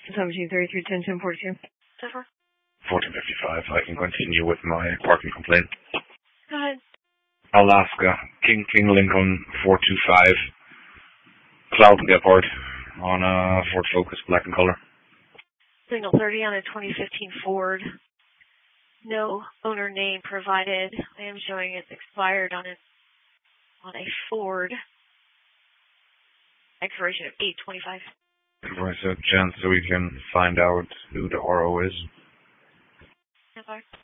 1733, 1042. So far? 1455. I can continue with my parking complaint. Go ahead. Alaska, King Lincoln, 425. Cloud Airport on a Ford Focus, black in color. Signal 30 on a 2015 Ford. No owner name provided. I am showing it's expired on a Ford. Expiration of 8/25. There's a chance so we can find out who the RO is. So far?